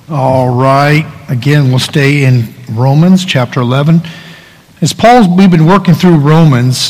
All right. Again, we'll stay in Romans chapter 11. We've been working through Romans,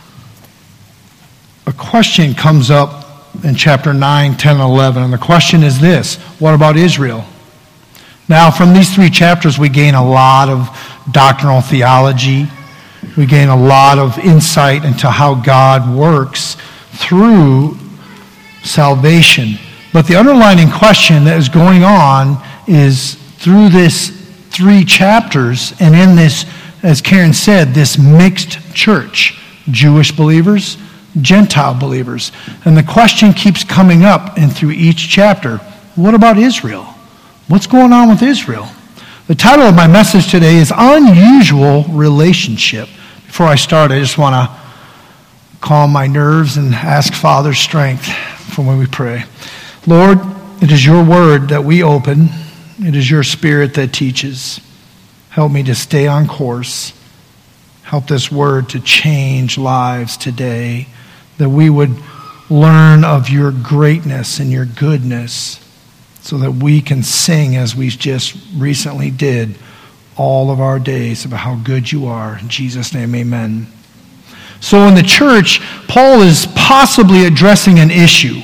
a question comes up in chapter 9, 10, and 11. And the question is this: what about Israel? Now, from these three chapters, we gain a lot of doctrinal theology. We gain a lot of insight into how God works through salvation. But the underlying question that is going on is through this three chapters, and in this, as Karen said, this mixed church, Jewish believers, Gentile believers. And the question keeps coming up and through each chapter: what about Israel? What's going on with Israel? The title of my message today is Unusual Relationship. Before I start, I just want to calm my nerves and ask Father's strength for when we pray. Lord, it is your word that we open. It is your spirit that teaches. Help me to stay on course. Help this word to change lives today, that we would learn of your greatness and your goodness, so that we can sing, as we just recently did, all of our days about how good you are. In Jesus' name, amen. So in the church, Paul is possibly addressing an issue.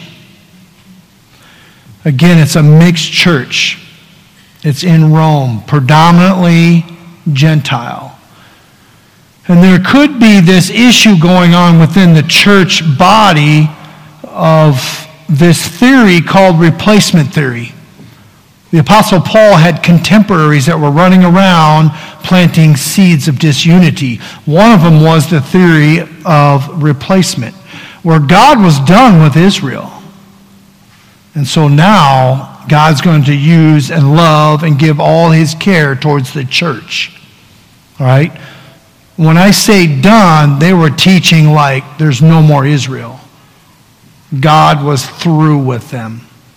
Again, it's a mixed church. It's in Rome, predominantly Gentile. And there could be this issue going on within the church body of this theory called replacement theory. The Apostle Paul had contemporaries that were running around planting seeds of disunity. One of them was the theory of replacement, where God was done with Israel. And so now God's going to use and love and give all his care towards the church. All right? When I say done, they were teaching like there's no more Israel. God was through with them.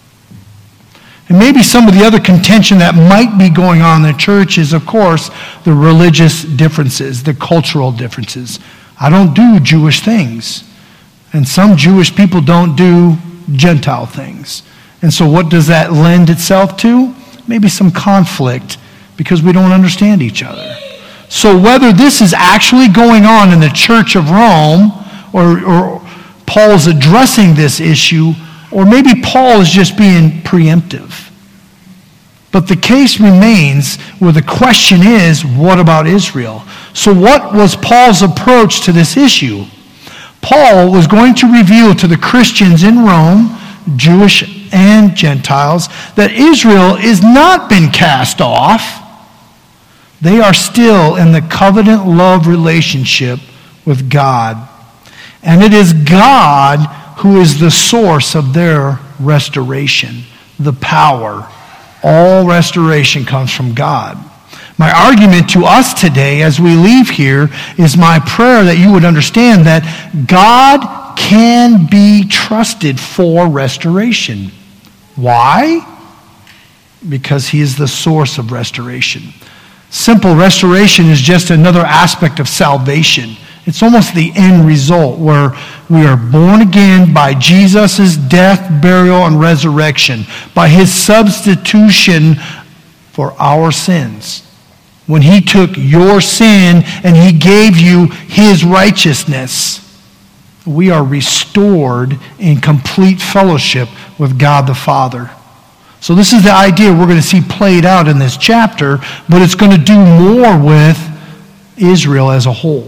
And maybe some of the other contention that might be going on in the church is, of course, the religious differences, the cultural differences. I don't do Jewish things. And some Jewish people don't do Gentile things. And so what does that lend itself to? Maybe some conflict because we don't understand each other. So whether this is actually going on in the Church of Rome, or Paul's addressing this issue, or maybe Paul is just being preemptive. But the case remains where the question is, what about Israel? So what was Paul's approach to this issue? Paul was going to reveal to the Christians in Rome, Jewish and Gentiles, that Israel has not been cast off. They are still in the covenant love relationship with God. And it is God who is the source of their restoration, the power. All restoration comes from God. My argument to us today as we leave here is my prayer that you would understand that God can be trusted for restoration. Why? Because he is the source of restoration. Simple restoration is just another aspect of salvation. It's almost the end result, where we are born again by Jesus' death, burial, and resurrection, by his substitution for our sins. When he took your sin and he gave you his righteousness, we are restored in complete fellowship with God the Father. So this is the idea we're going to see played out in this chapter, but it's going to do more with Israel as a whole.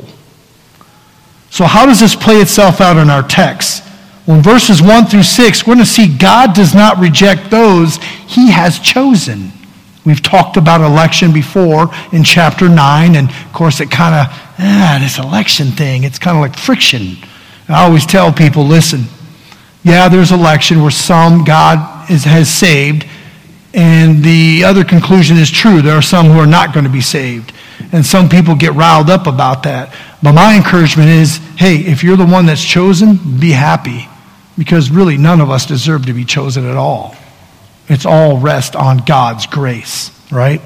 So how does this play itself out in our text? Well, in verses 1 through 6, we're going to see God does not reject those he has chosen. We've talked about election before in chapter 9, and of course it kind of, this election thing, it's kind of like friction. I always tell people, listen, yeah, there's election where some God has saved, and the other conclusion is true. There are some who are not going to be saved. And some people get riled up about that. But my encouragement is, hey, if you're the one that's chosen, be happy. Because really none of us deserve to be chosen at all. It's all rest on God's grace, right?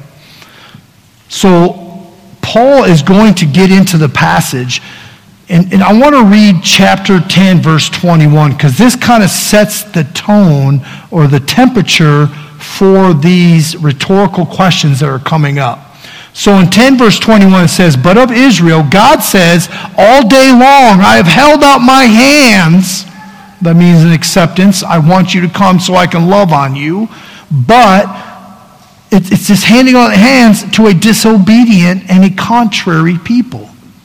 So Paul is going to get into the passage. And I want to read chapter 10, verse 21, because this kind of sets the tone or the temperature for these rhetorical questions that are coming up. So in 10 verse 21 it says, but of Israel, God says, all day long I have held out my hands. That means an acceptance. I want you to come so I can love on you. But it's just handing out hands to a disobedient and a contrary people.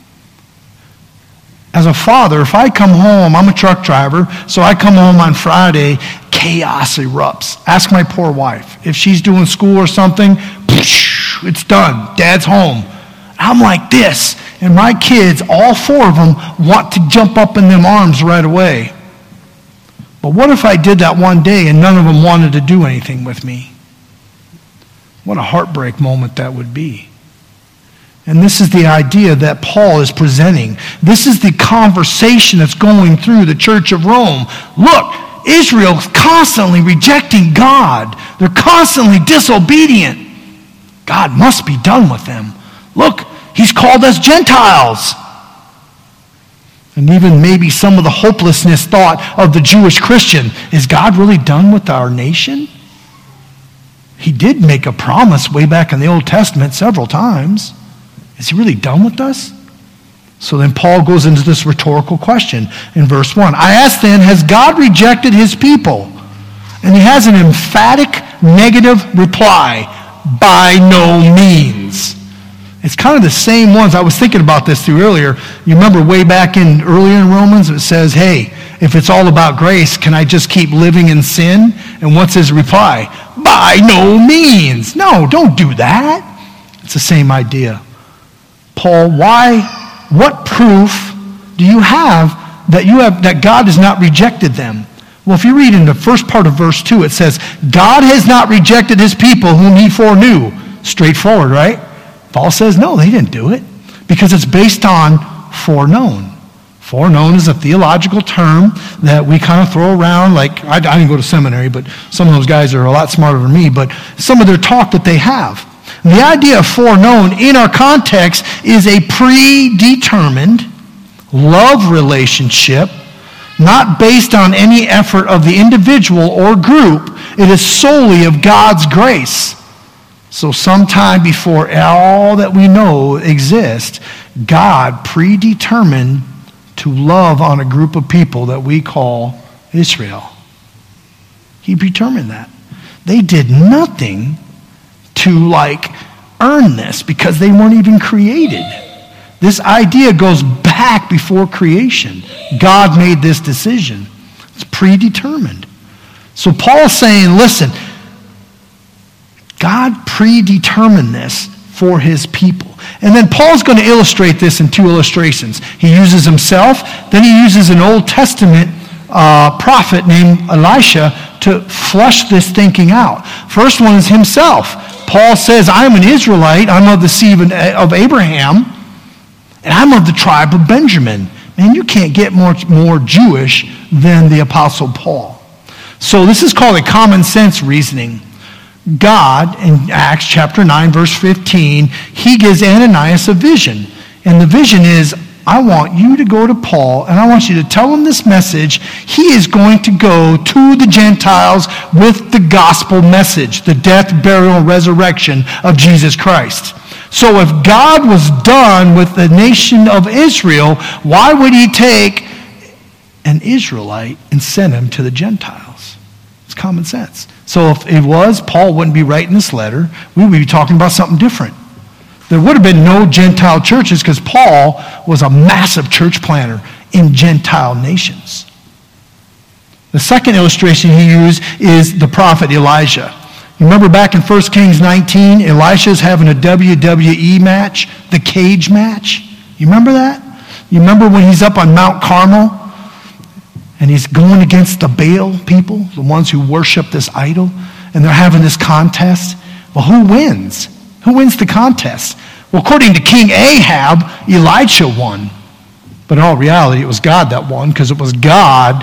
As a father, if I come home, I'm a truck driver, so I come home on Friday, chaos erupts. Ask my poor wife. If she's doing school or something, it's done. Dad's home. I'm like this. And my kids, all four of them, want to jump up in them arms right away. But what if I did that one day and none of them wanted to do anything with me? What a heartbreak moment that would be. And this is the idea that Paul is presenting. This is the conversation that's going through the church of Rome. Look, Israel's constantly rejecting God. They're constantly disobedient. God must be done with them. Look, he's called us Gentiles. And even maybe some of the hopelessness thought of the Jewish Christian, is God really done with our nation? He did make a promise way back in the Old Testament several times. Is he really done with us? So then Paul goes into this rhetorical question in verse 1. I ask then, has God rejected his people? And he has an emphatic negative reply. By no means. It's kind of the same ones. I was thinking about this through earlier. You remember way back earlier in Romans, it says, hey, if it's all about grace, can I just keep living in sin? And what's his reply? By no means. No, don't do that. It's the same idea. Paul, what proof do you have that God has not rejected them? Well, if you read in the first part of verse 2, it says, God has not rejected his people whom he foreknew. Straightforward, right? Paul says, no, they didn't do it. Because it's based on foreknown. Foreknown is a theological term that we kind of throw around. Like, I didn't go to seminary, but some of those guys are a lot smarter than me. But some of their talk that they have. And the idea of foreknown in our context is a predetermined love relationship, not based on any effort of the individual or group. It is solely of God's grace. So sometime before all that we know exists, God predetermined to love on a group of people that we call Israel. He determined that. They did nothing to earn this because they weren't even created. This idea goes back before creation. God made this decision. It's predetermined. So Paul's saying, listen, God predetermined this for his people. And then Paul's going to illustrate this in two illustrations. He uses himself, then he uses an Old Testament prophet named Elisha to flush this thinking out. First one is himself. Paul says, I'm an Israelite, I'm of the seed of Abraham, and I'm of the tribe of Benjamin. Man, you can't get more Jewish than the Apostle Paul. So this is called a common sense reasoning. God, in Acts chapter 9, verse 15, he gives Ananias a vision. And the vision is, I want you to go to Paul, and I want you to tell him this message. He is going to go to the Gentiles with the gospel message, the death, burial, and resurrection of Jesus Christ. So if God was done with the nation of Israel, why would he take an Israelite and send him to the Gentiles? It's common sense. So if it was, Paul wouldn't be writing this letter. We would be talking about something different. There would have been no Gentile churches because Paul was a massive church planter in Gentile nations. The second illustration he used is the prophet Elijah. You remember back in 1 Kings 19, Elisha's having a WWE match, the cage match. You remember that? You remember when he's up on Mount Carmel and he's going against the Baal people, the ones who worship this idol, and they're having this contest? Well, who wins? Who wins the contest? Well, according to King Ahab, Elisha won. But in all reality, it was God that won because it was God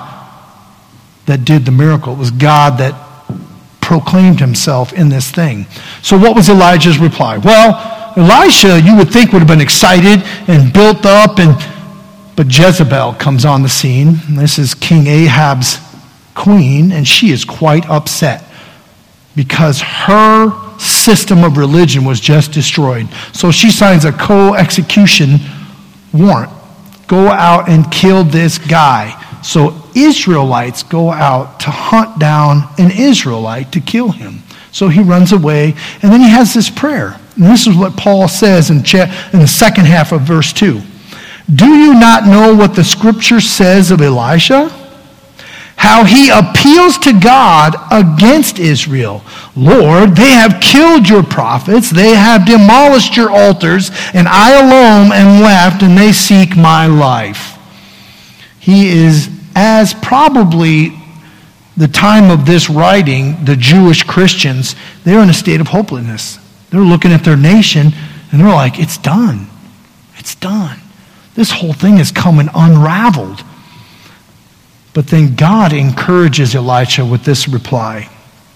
that did the miracle. It was God that proclaimed himself in this thing. So what was Elijah's reply? Well, Elisha, you would think, would have been excited and built up, but Jezebel comes on the scene. This is King Ahab's queen, and she is quite upset. because her system of religion was just destroyed. So she signs a co-execution warrant. Go out and kill this guy. So Israelites go out to hunt down an Israelite to kill him. So he runs away, and then he has this prayer. And this is what Paul says in the second half of verse 2. Do you not know what the scripture says of Elisha? How he appeals to God against Israel. Lord, they have killed your prophets, they have demolished your altars, and I alone am left, and they seek my life. He is, as probably the time of this writing, the Jewish Christians, they're in a state of hopelessness. They're looking at their nation, and they're like, it's done. It's done. This whole thing is coming unraveled. But then God encourages Elisha with this reply.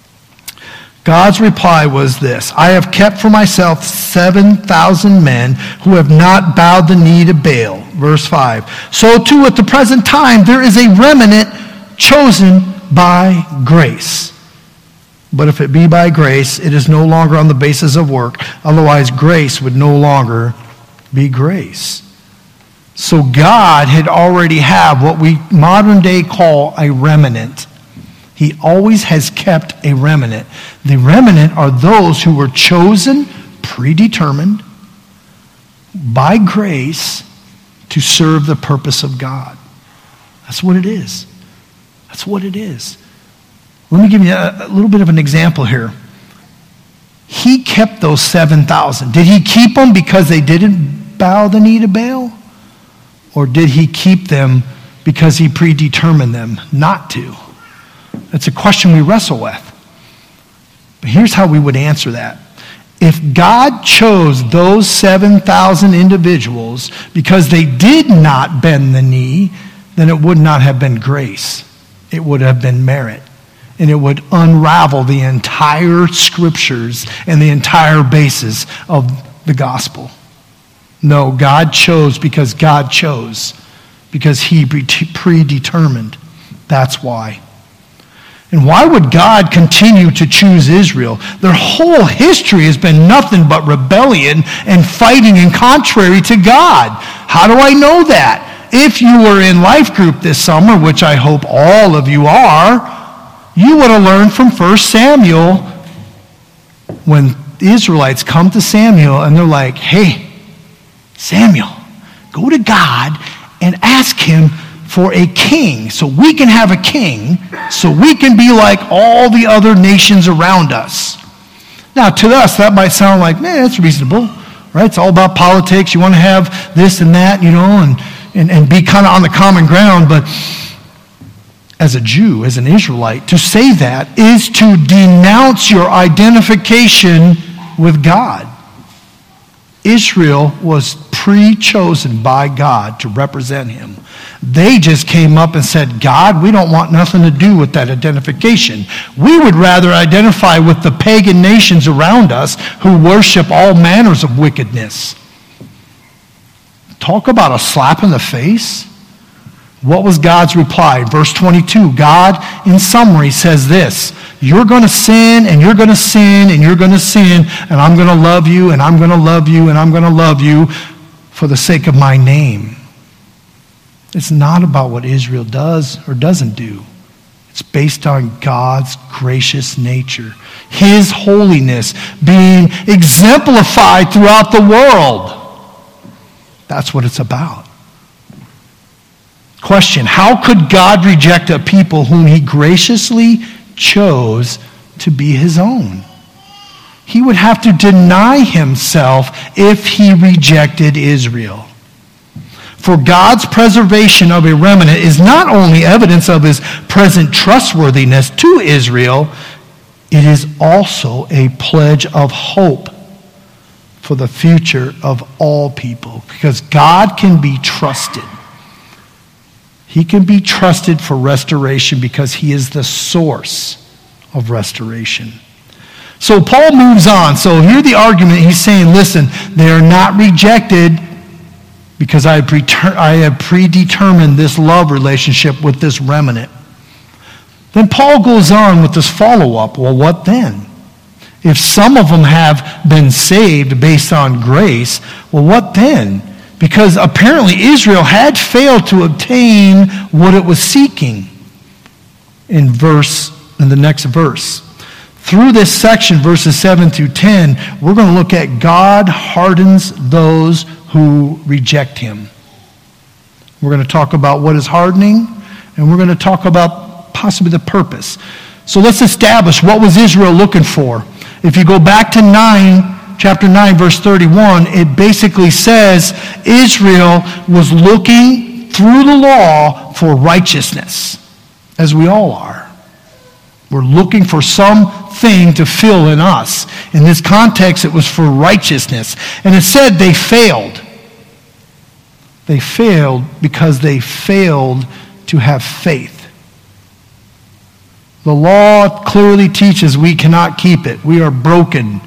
God's reply was this: I have kept for myself 7,000 men who have not bowed the knee to Baal. Verse 5. So too at the present time there is a remnant chosen by grace. But if it be by grace, it is no longer on the basis of work. Otherwise, grace would no longer be grace. So God had already have what we modern day call a remnant. He always has kept a remnant. The remnant are those who were chosen, predetermined, by grace to serve the purpose of God. That's what it is. That's what it is. Let me give you a little bit of an example here. He kept those 7,000. Did he keep them because they didn't bow the knee to Baal? Or did he keep them because he predetermined them not to? That's a question we wrestle with. But here's how we would answer that. If God chose those 7,000 individuals because they did not bend the knee, then it would not have been grace. It would have been merit. And it would unravel the entire scriptures and the entire basis of the gospel. No, God chose because God chose. Because he predetermined. That's why. And why would God continue to choose Israel? Their whole history has been nothing but rebellion and fighting and contrary to God. How do I know that? If you were in life group this summer, which I hope all of you are, you would have learned from 1 Samuel when the Israelites come to Samuel and they're like, hey, Samuel, go to God and ask him for a king so we can have a king so we can be like all the other nations around us. Now, to us, that might sound like, that's reasonable, right? It's all about politics. You want to have this and that, and be kind of on the common ground. But as a Jew, as an Israelite, to say that is to denounce your identification with God. Israel was pre-chosen by God to represent him. They just came up and said, God, we don't want nothing to do with that identification. We would rather identify with the pagan nations around us who worship all manners of wickedness. Talk about a slap in the face. What was God's reply? Verse 22, God, in summary, says this: you're going to sin, and you're going to sin, and you're going to sin, and I'm going to love you, and I'm going to love you, and I'm going to love you for the sake of my name. It's not about what Israel does or doesn't do. It's based on God's gracious nature, his holiness being exemplified throughout the world. That's what it's about. Question: how could God reject a people whom he graciously chose to be his own? He would have to deny himself if he rejected Israel. For God's preservation of a remnant is not only evidence of his present trustworthiness to Israel, it is also a pledge of hope for the future of all people. Because God can be trusted. He can be trusted for restoration because he is the source of restoration. So Paul moves on. So here the argument, he's saying, listen, they are not rejected because I have predetermined this love relationship with this remnant. Then Paul goes on with this follow-up. Well, what then? If some of them have been saved based on grace, well, what then? Because apparently Israel had failed to obtain what it was seeking. In the next verse. Through this section, verses 7 through 10, we're going to look at God hardens those who reject him. We're going to talk about what is hardening, and we're going to talk about possibly the purpose. So let's establish, what was Israel looking for? If you go back to chapter 9, verse 31, it basically says Israel was looking through the law for righteousness, as we all are. We're looking for something to fill in us. In this context, it was for righteousness. And it said they failed. They failed because they failed to have faith. The law clearly teaches we cannot keep it. We are broken.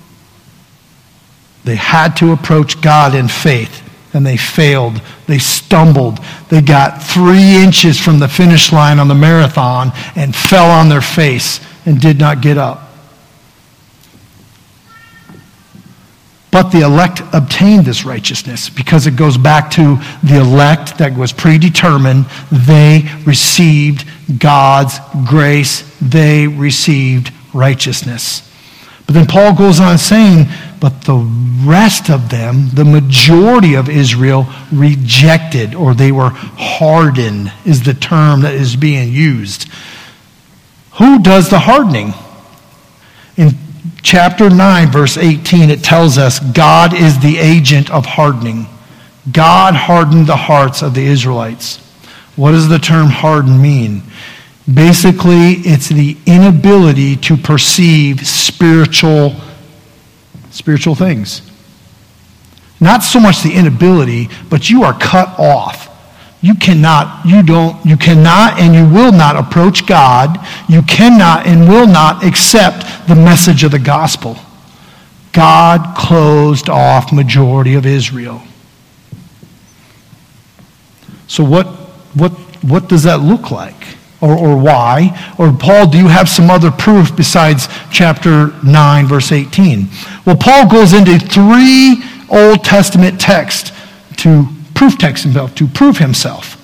They had to approach God in faith, and they failed. They stumbled. They got 3 inches from the finish line on the marathon and fell on their face and did not get up. But the elect obtained this righteousness because it goes back to the elect that was predetermined. They received God's grace. They received righteousness. But then Paul goes on saying, but the rest of them, the majority of Israel, rejected, or they were hardened, is the term that is being used. Who does the hardening? In chapter 9, verse 18, it tells us God is the agent of hardening. God hardened the hearts of the Israelites. What does the term harden mean? Basically, it's the inability to perceive spiritual things. Not so much the inability, but you are cut off. You cannot and you will not approach God. You cannot and will not accept the message of the gospel. God closed off majority of Israel. So what does that look like? Or why? Or Paul, do you have some other proof besides chapter 9, verse 18? Well, Paul goes into 3 Old Testament texts to prove himself.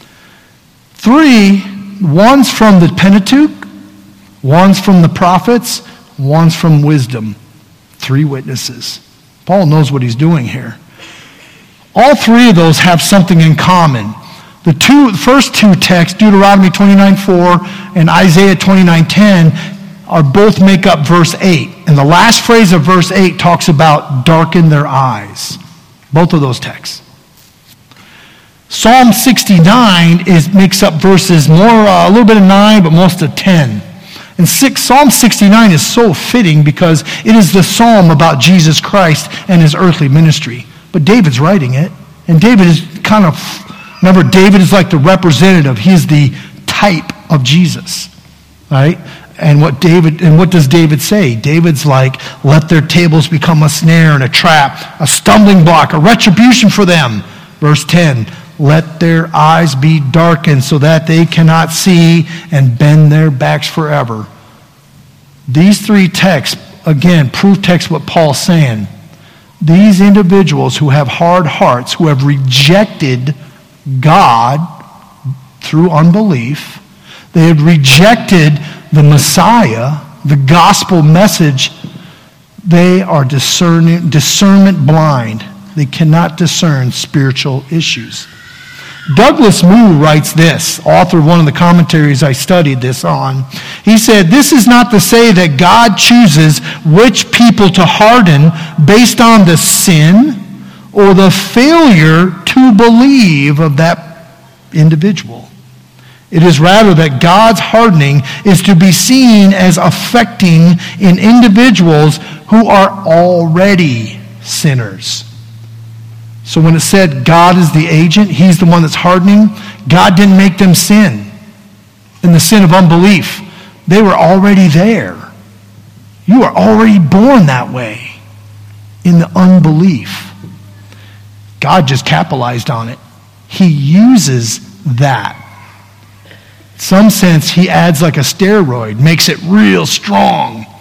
3, one's from the Pentateuch, one's from the prophets, one's from wisdom. 3 witnesses. Paul knows what he's doing here. All 3 of those have something in common. The first 2 texts, Deuteronomy 29:4 and Isaiah 29:10, are both make up verse 8. And the last phrase of verse 8 talks about darken their eyes. Both of those texts. Psalm 69 makes up verses a little bit of 9, but most of 10. And Psalm 69 is so fitting because it is the psalm about Jesus Christ and his earthly ministry. But David's writing it. And David is remember, David is like the representative. He's the type of Jesus, right? And what does David say? David's like, let their tables become a snare and a trap, a stumbling block, a retribution for them. Verse 10, let their eyes be darkened so that they cannot see and bend their backs forever. These 3 texts, again, proof text what Paul's saying. These individuals who have hard hearts, who have rejected God through unbelief, they had rejected the Messiah, the gospel message. They are discernment blind. They cannot discern spiritual issues. Douglas Moo writes this, author of one of the commentaries I studied this on. He said, this is not to say that God chooses which people to harden based on the sin or the failure to believe of that individual. It is rather that God's hardening is to be seen as affecting in individuals who are already sinners. So when it said God is the agent, he's the one that's hardening, God didn't make them sin in the sin of unbelief. They were already there. You were already born that way in the unbelief. God just capitalized on it. He uses that. In some sense, he adds like a steroid, makes it real strong.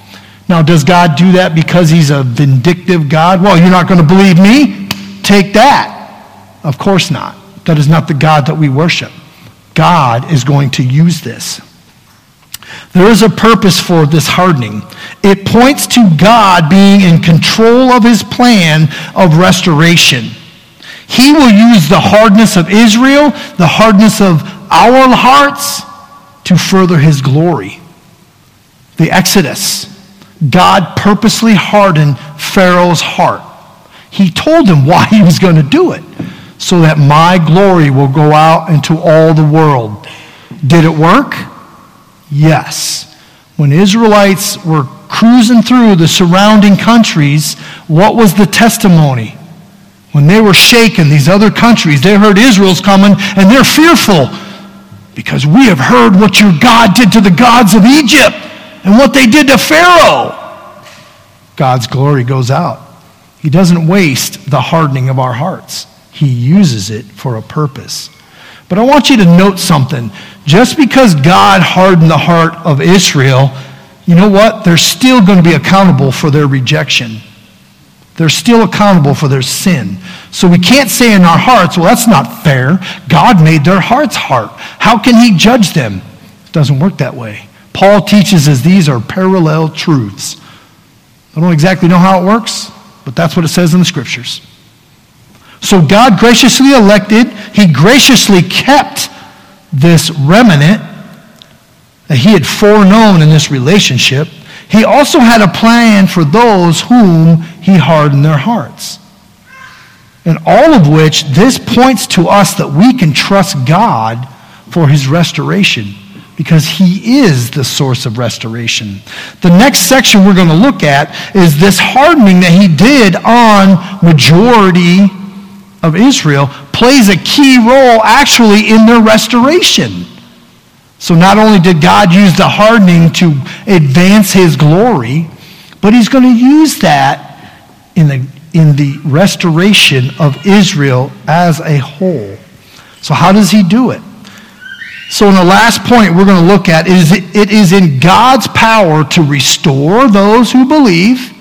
Now, does God do that because he's a vindictive God? Well, you're not going to believe me? Take that. Of course not. That is not the God that we worship. God is going to use this. There is a purpose for this hardening. It points to God being in control of his plan of restoration. He will use the hardness of Israel, the hardness of our hearts, to further his glory. The Exodus. God purposely hardened Pharaoh's heart. He told him why he was going to do it, so that my glory will go out into all the world. Did it work? Yes. When Israelites were cruising through the surrounding countries, what was the testimony? When they were shaken, these other countries, they heard Israel's coming, and they're fearful because we have heard what your God did to the gods of Egypt and what they did to Pharaoh. God's glory goes out. He doesn't waste the hardening of our hearts. He uses it for a purpose. But I want you to note something. Just because God hardened the heart of Israel, you know what? They're still going to be accountable for their rejection. They're still accountable for their sin. So we can't say in our hearts, well, that's not fair. God made their hearts hard. How can he judge them? It doesn't work that way. Paul teaches us these are parallel truths. I don't exactly know how it works, but that's what it says in the scriptures. So God graciously elected, he graciously kept this remnant that he had foreknown in this relationship. He also had a plan for those whom he hardened their hearts. And all of which, this points to us that we can trust God for his restoration, because he is the source of restoration. The next section we're going to look at is this hardening that he did on majority of Israel plays a key role actually in their restoration. So not only did God use the hardening to advance his glory, but he's going to use that in the restoration of Israel as a whole. So how does he do it? So in the last point we're going to look at is it is in God's power to restore those who believe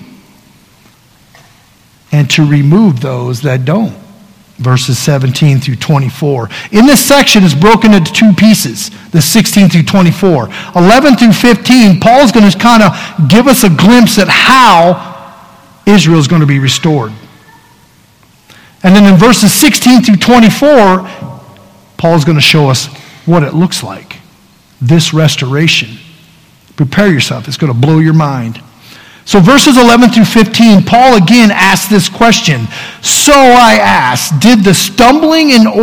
and to remove those that don't. Verses 17 through 24. In this section is broken into two pieces, the 16 through 24. 11 through 15, Paul's going to kind of give us a glimpse at how Israel is going to be restored. And then in verses 16 through 24, Paul's going to show us what it looks like, this restoration. Prepare yourself. It's going to blow your mind. So verses 11 through 15, Paul again asks this question. So I ask, did they stumble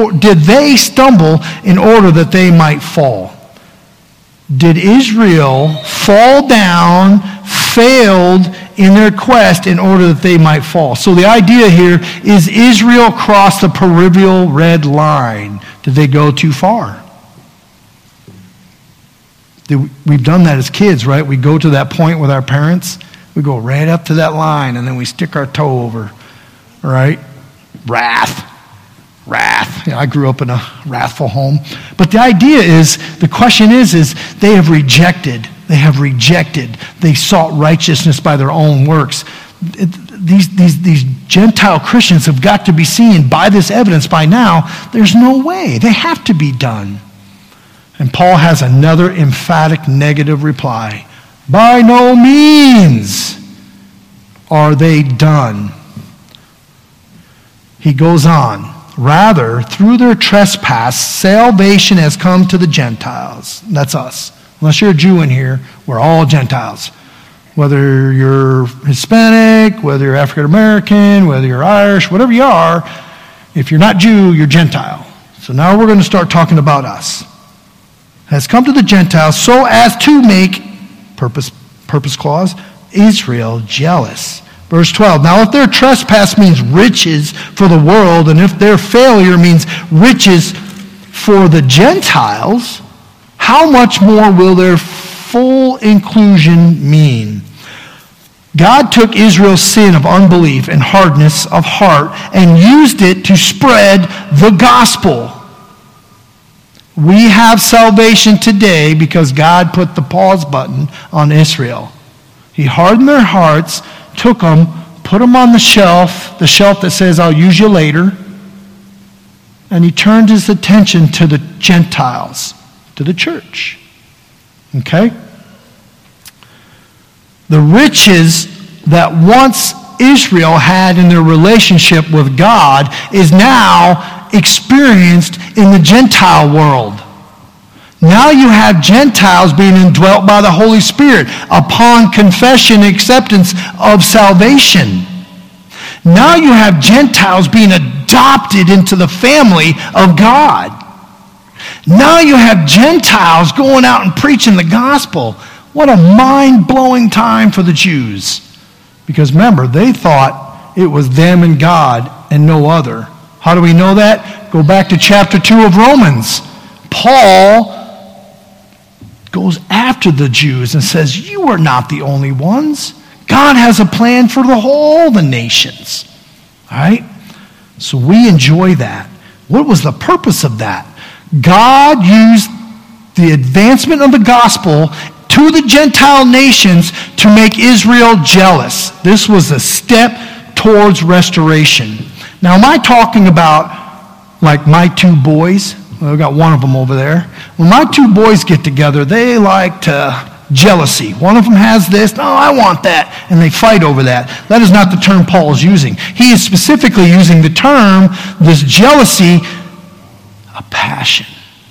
in order that they might fall? Did Israel fall down, failed in their quest in order that they might fall? So the idea here is Israel crossed the proverbial red line. Did they go too far? We've done that as kids, right? We go to that point with our parents. We go right up to that line, and then we stick our toe over, right? Wrath. Yeah, I grew up in a wrathful home. But the idea is, the question is they have rejected. They sought righteousness by their own works. These Gentile Christians have got to be seen by this evidence by now. There's no way. They have to be done. And Paul has another emphatic negative reply. By no means are they done. He goes on. Rather, through their trespass, salvation has come to the Gentiles. That's us. Unless you're a Jew in here, we're all Gentiles. Whether you're Hispanic, whether you're African American, whether you're Irish, whatever you are, if you're not Jew, you're Gentile. So now we're going to start talking about us. Has come to the Gentiles so as to make purpose clause, Israel jealous. Verse 12, now if their trespass means riches for the world, and if their failure means riches for the Gentiles, how much more will their full inclusion mean? God took Israel's sin of unbelief and hardness of heart and used it to spread the gospel. We have salvation today because God put the pause button on Israel. He hardened their hearts, took them, put them on the shelf that says, I'll use you later. And he turned his attention to the Gentiles, to the church. Okay? The riches that once Israel had in their relationship with God is now experienced in the Gentile world. Now you have Gentiles being indwelt by the Holy Spirit upon confession and acceptance of salvation. Now you have Gentiles being adopted into the family of God. Now you have Gentiles going out and preaching the gospel. What a mind-blowing time for the Jews. Because remember, they thought it was them and God and no other. How do we know that? Go back to chapter 2 of Romans. Paul goes after the Jews and says, you are not the only ones. God has a plan for all the nations. All right? So we enjoy that. What was the purpose of that? God used the advancement of the gospel to the Gentile nations to make Israel jealous. This was a step towards restoration. Now, am I talking about like my two boys? Well, I've got one of them over there. When my two boys get together, they like to jealousy. One of them has this, no, I want that, and they fight over that. That is not the term Paul is using. He is specifically using the term, this jealousy, a passion.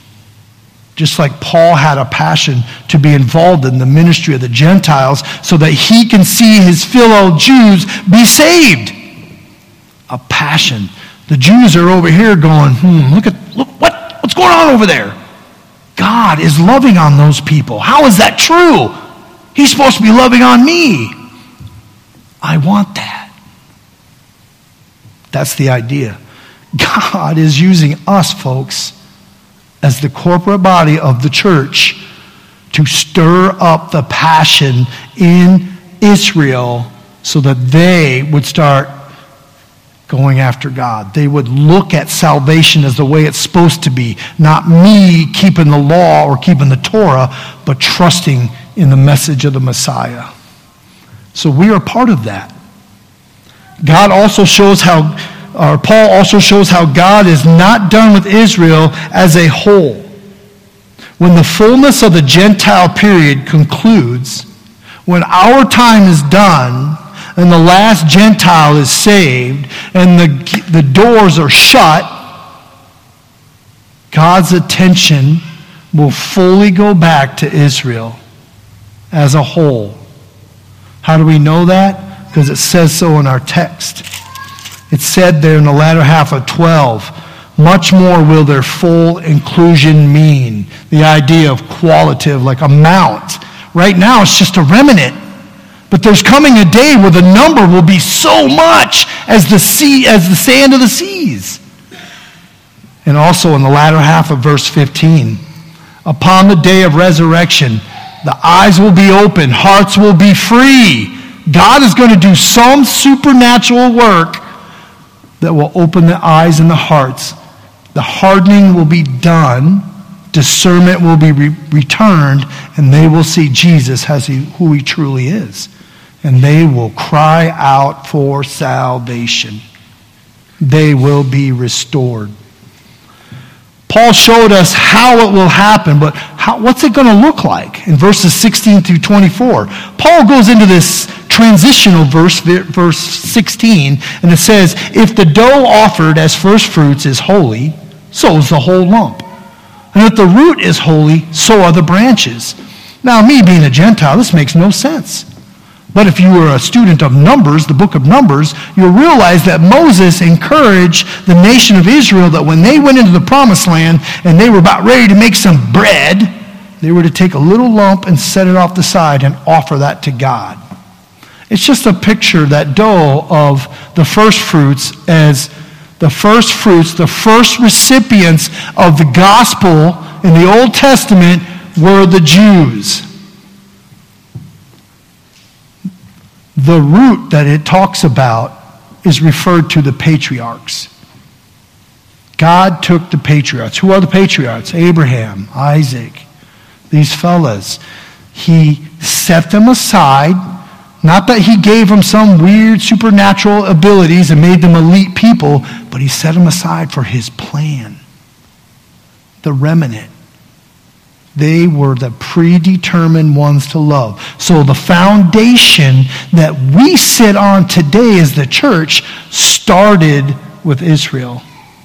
Just like Paul had a passion to be involved in the ministry of the Gentiles so that he can see his fellow Jews be saved. A passion. The Jews are over here going, look what's going on over there? God is loving on those people. How is that true? He's supposed to be loving on me. I want that. That's the idea. God is using us, folks, as the corporate body of the church to stir up the passion in Israel so that they would start going after God. They would look at salvation as the way it's supposed to be. Not me keeping the law or keeping the Torah, but trusting in the message of the Messiah. So we are part of that. Paul also shows how God is not done with Israel as a whole. When the fullness of the Gentile period concludes, when our time is done, and the last Gentile is saved, and the doors are shut, God's attention will fully go back to Israel as a whole. How do we know that? Because it says so in our text. It said there in the latter half of 12, much more will their full inclusion mean. The idea of qualitative, like amount. Right now it's just a remnant. But there's coming a day where the number will be so much as the sand of the seas. And also in the latter half of verse 15, upon the day of resurrection, the eyes will be open, hearts will be free. God is going to do some supernatural work that will open the eyes and the hearts. The hardening will be done, discernment will be returned, and they will see Jesus as who he truly is. And they will cry out for salvation. They will be restored. Paul showed us how it will happen, but what's it going to look like? In verses 16 through 24, Paul goes into this transitional verse 16, and it says, if the dough offered as first fruits is holy, so is the whole lump. And if the root is holy, so are the branches. Now, me being a Gentile, this makes no sense. But if you were a student of Numbers, the book of Numbers, you'll realize that Moses encouraged the nation of Israel that when they went into the promised land and they were about ready to make some bread, they were to take a little lump and set it off the side and offer that to God. It's just a picture, that dough, of the first fruits as the first fruits, the first recipients of the gospel in the Old Testament were the Jews. The root that it talks about is referred to the patriarchs. God took the patriarchs. Who are the patriarchs? Abraham, Isaac, these fellas. He set them aside Not that he gave them some weird supernatural abilities and made them elite people, but he set them aside for his plan. The remnant. They were the predetermined ones to love. So the foundation that we sit on today as the church started with Israel.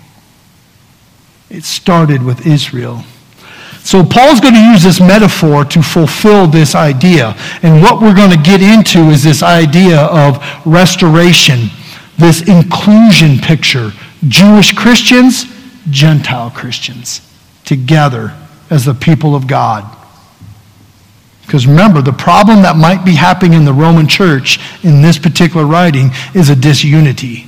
It started with Israel. So Paul's going to use this metaphor to fulfill this idea. And what we're going to get into is this idea of restoration, this inclusion picture. Jewish Christians, Gentile Christians, together as the people of God. Because remember, the problem that might be happening in the Roman church in this particular writing is a disunity.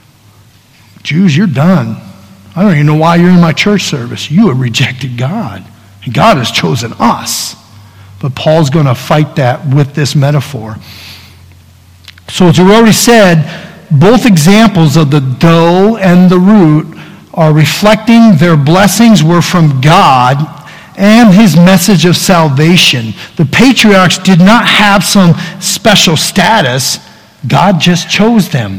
Jews, you're done. I don't even know why you're in my church service. You have rejected God. And God has chosen us. But Paul's going to fight that with this metaphor. So as we already said, both examples of the dough and the root are reflecting their blessings were from God and his message of salvation. The patriarchs did not have some special status. God just chose them.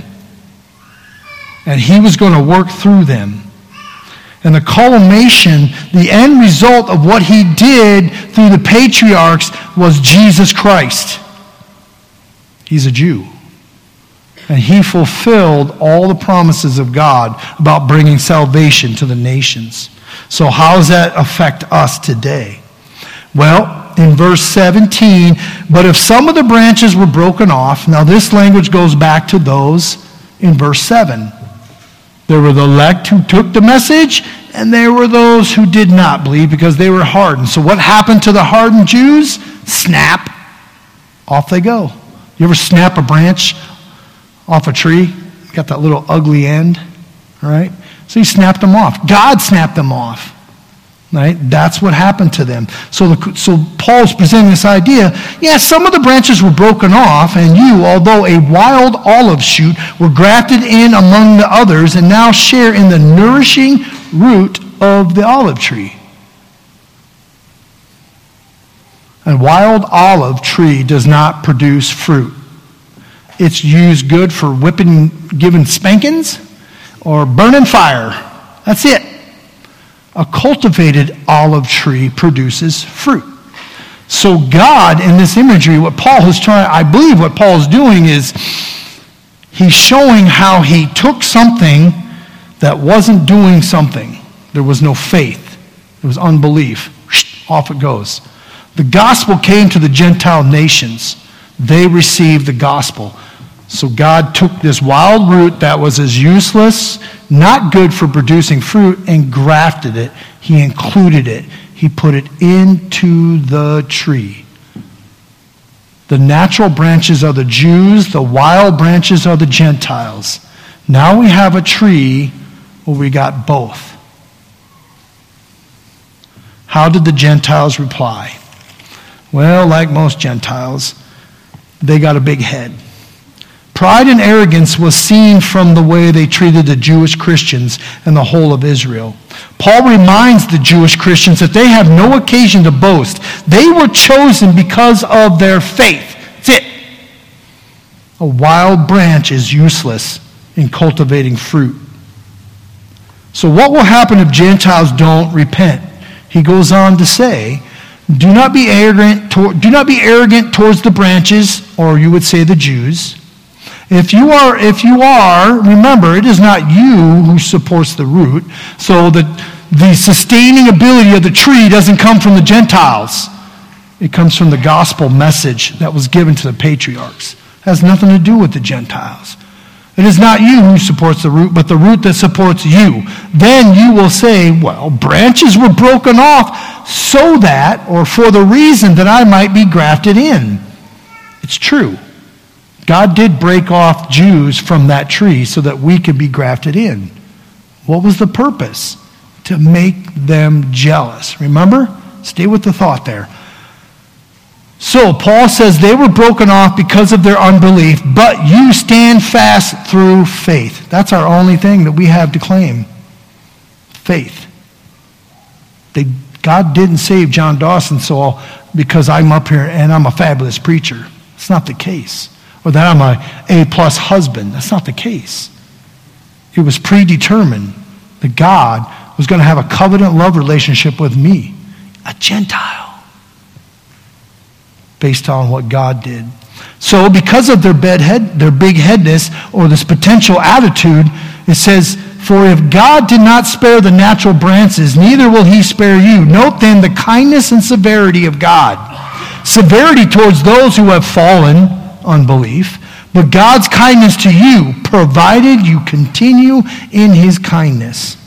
And he was going to work through them. And the culmination, the end result of what he did through the patriarchs was Jesus Christ. He's a Jew. And he fulfilled all the promises of God about bringing salvation to the nations. So how does that affect us today? Well, in verse 17, but if some of the branches were broken off, now this language goes back to those in verse 7. There were the elect who took the message, and there were those who did not believe because they were hardened. So what happened to the hardened Jews? Snap. Off they go. You ever snap a branch off a tree? Got that little ugly end, all right? So he snapped them off. God snapped them off, right? That's what happened to them. So Paul's presenting this idea. Yeah, some of the branches were broken off, and you, although a wild olive shoot, were grafted in among the others and now share in the nourishing root of the olive tree. A wild olive tree does not produce fruit. It's used good for whipping, giving spankings, or burning fire. That's it. A cultivated olive tree produces fruit. So God, in this imagery, I believe what Paul's doing is he's showing how he took something that wasn't doing something. There was no faith. There was unbelief. Off it goes. The gospel came to the Gentile nations. They received the gospel. So God took this wild root that was as useless, not good for producing fruit, and grafted it. He included it. He put it into the tree. The natural branches are the Jews. The wild branches are the Gentiles. Now we have a tree where we got both. How did the Gentiles reply? Well, like most Gentiles, they got a big head. Pride and arrogance was seen from the way they treated the Jewish Christians and the whole of Israel. Paul reminds the Jewish Christians that they have no occasion to boast. They were chosen because of their faith. That's it. A wild branch is useless in cultivating fruit. So what will happen if Gentiles don't repent? He goes on to say, do not be arrogant towards the branches, or you would say the Jews. If you are, remember, it is not you who supports the root. So the sustaining ability of the tree doesn't come from the Gentiles. It comes from the gospel message that was given to the patriarchs. It has nothing to do with the Gentiles. It is not you who supports the root, but the root that supports you. Then you will say, well, branches were broken off so that, or for the reason that I might be grafted in. It's true. God did break off Jews from that tree so that we could be grafted in. What was the purpose? To make them jealous. Remember? Stay with the thought there. So Paul says they were broken off because of their unbelief, but you stand fast through faith. That's our only thing that we have to claim. Faith. God didn't save John Dawson because I'm up here and I'm a fabulous preacher. It's not the case. or that I'm a A+ husband. That's not the case. It was predetermined that God was going to have a covenant love relationship with me, a Gentile, based on what God did. So because of their big-headedness, or this potential attitude, it says, for if God did not spare the natural branches, neither will he spare you. Note then the kindness and severity of God. Severity towards those who have fallen, unbelief, but God's kindness to you, provided you continue in his kindness.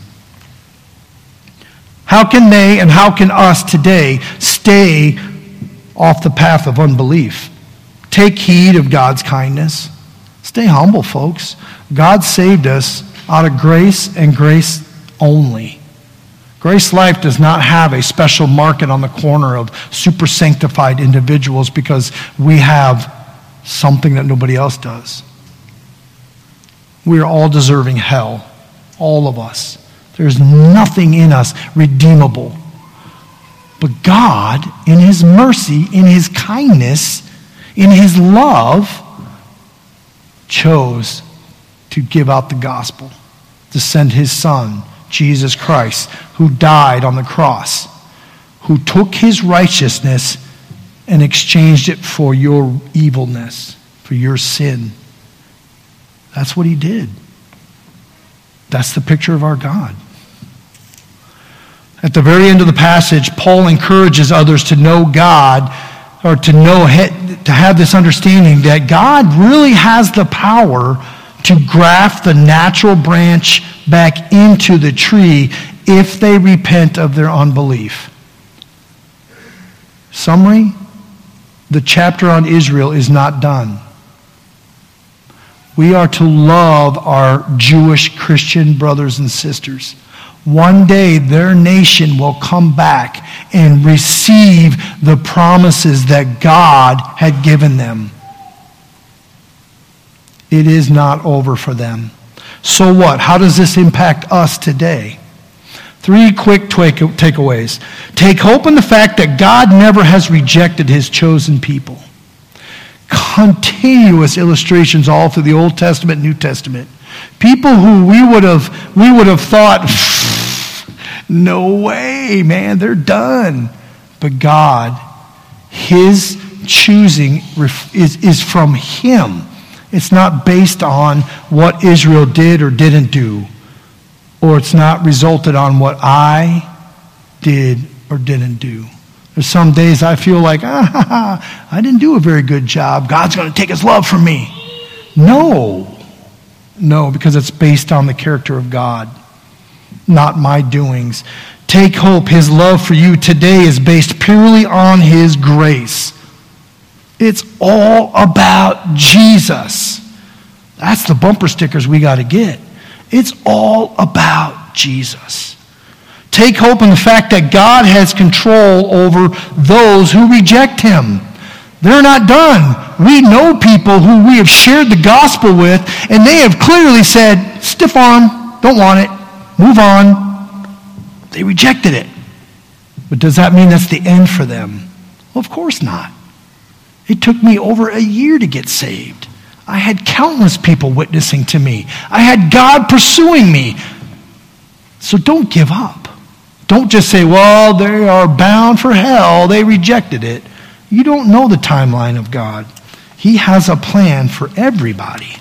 How can they and how can us today stay off the path of unbelief? Take heed of God's kindness. Stay humble, folks. God saved us out of grace and grace only. Grace Life does not have a special market on the corner of super sanctified individuals because we have something that nobody else does. We are all deserving hell, all of us. There's nothing in us redeemable. But God, in his mercy, in his kindness, in his love, chose to give out the gospel, to send his son, Jesus Christ, who died on the cross, who took his righteousness and exchanged it for your evilness, for your sin. That's what he did. That's the picture of our God. At the very end of the passage, Paul encourages others to know God, or to have this understanding that God really has the power to graft the natural branch back into the tree if they repent of their unbelief. Summary, the chapter on Israel is not done. We are to love our Jewish Christian brothers and sisters. One day their nation will come back and receive the promises that God had given them. It is not over for them. So what? How does this impact us today? 3 quick takeaways. Take hope in the fact that God never has rejected his chosen people. Continuous illustrations all through the Old Testament, New Testament. People who we would have thought, no way, man, they're done. But God, his choosing is from him. It's not based on what Israel did or didn't do. Or it's not resulted on what I did or didn't do. There's some days I feel like, I didn't do a very good job. God's going to take his love from me. No, because it's based on the character of God, not my doings. Take hope. His love for you today is based purely on his grace. It's all about Jesus. That's the bumper stickers we got to get. It's all about Jesus. Take hope in the fact that God has control over those who reject him. They're not done. We know people who we have shared the gospel with, and they have clearly said, stiff arm, don't want it, move on. They rejected it. But does that mean that's the end for them? Well, of course not. It took me over a year to get saved. I had countless people witnessing to me. I had God pursuing me. So don't give up. Don't just say, well, they are bound for hell. They rejected it. You don't know the timeline of God. He has a plan for everybody.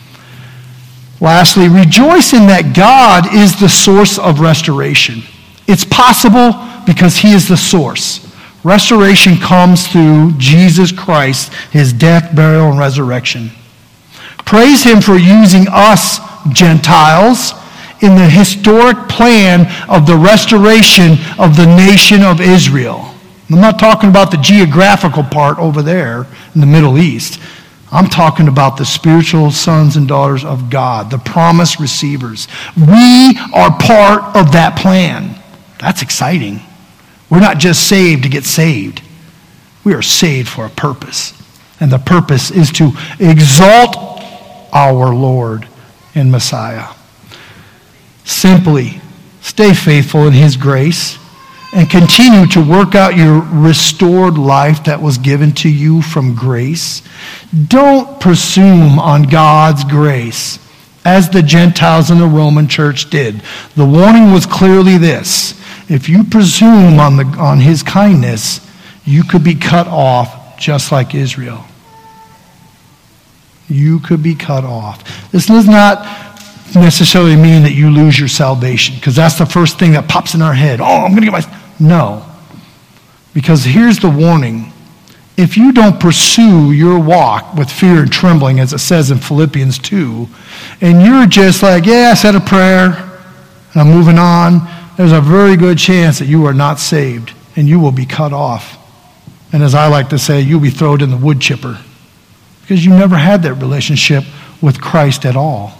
Lastly, rejoice in that God is the source of restoration. It's possible because he is the source. Restoration comes through Jesus Christ, his death, burial, and resurrection. Praise him for using us, Gentiles, in the historic plan of the restoration of the nation of Israel. I'm not talking about the geographical part over there in the Middle East. I'm talking about the spiritual sons and daughters of God, the promised receivers. We are part of that plan. That's exciting. We're not just saved to get saved. We are saved for a purpose. And the purpose is to exalt our Lord and Messiah. Simply stay faithful in his grace and continue to work out your restored life that was given to you from grace. Don't presume on God's grace as the Gentiles in the Roman church did. The warning was clearly this: if you presume on his kindness, you could be cut off just like Israel. You could be cut off. This does not necessarily mean that you lose your salvation, because that's the first thing that pops in our head. Oh, I'm going to get my... No. Because here's the warning. If you don't pursue your walk with fear and trembling, as it says in Philippians 2, and you're just like, yeah, I said a prayer, and I'm moving on, there's a very good chance that you are not saved, and you will be cut off. And as I like to say, you'll be thrown in the wood chipper, because you never had that relationship with Christ at all.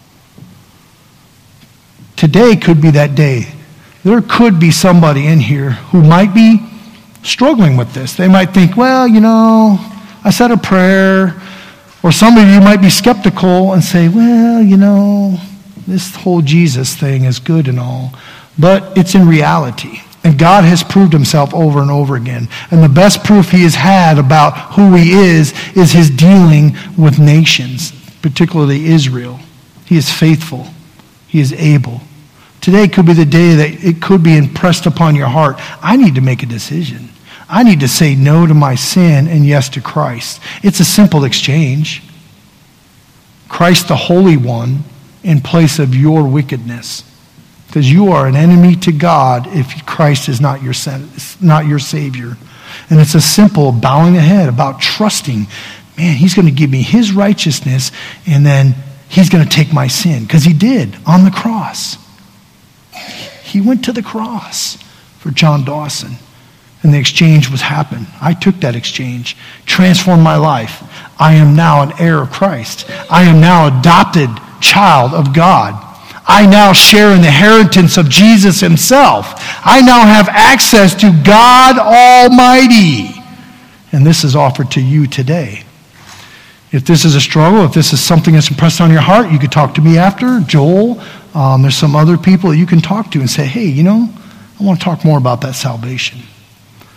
Today could be that day. There could be somebody in here who might be struggling with this. They might think, well, I said a prayer. Or some of you might be skeptical and say, well, this whole Jesus thing is good and all. But it's in reality. And God has proved himself over and over again. And the best proof he has had about who he is his dealing with nations, particularly Israel. He is faithful. He is able. Today could be the day that it could be impressed upon your heart. I need to make a decision. I need to say no to my sin and yes to Christ. It's a simple exchange. Christ the Holy One in place of your wickedness. Because you are an enemy to God if Christ is not your Savior. And it's a simple bowing the head about trusting, man, he's going to give me his righteousness, and then he's going to take my sin. Because he did on the cross. He went to the cross for John Dawson. And the exchange was happened. I took that exchange, transformed my life. I am now an heir of Christ. I am now adopted child of God. I now share in the inheritance of Jesus himself. I now have access to God Almighty. And this is offered to you today. If this is a struggle, if this is something that's impressed on your heart, you could talk to me after. Joel, there's some other people that you can talk to and say, hey, I want to talk more about that salvation.